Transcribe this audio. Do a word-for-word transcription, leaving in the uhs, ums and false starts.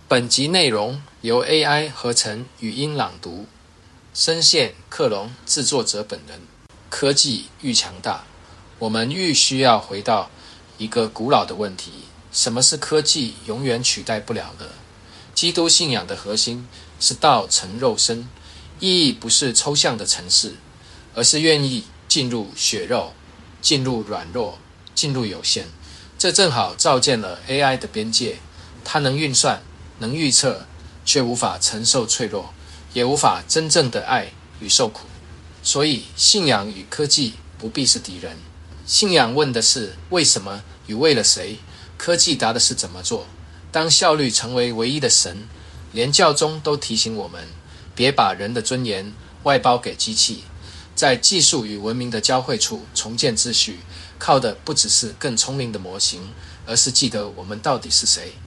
本集内容由 A I 合成语音朗读，声线克隆制作者本人。科技愈强大，我们愈需要回到一个古老的问题：什么是科技永远取代不了的？基督信仰的核心是道成肉身，意义不是抽象的程式，而是愿意进入血肉，进入软弱，进入有限。这正好照见了 A I 的边界，它能运算，能预测，却无法承受脆弱，也无法真正的爱与受苦。所以信仰与科技不必是敌人。信仰问的是为什么与为了谁，科技答的是怎么做。当效率成为唯一的神，连教宗都提醒我们，别把人的尊严外包给机器。在技术与文明的交汇处重建秩序，靠的不只是更聪明的模型，而是记得我们到底是谁。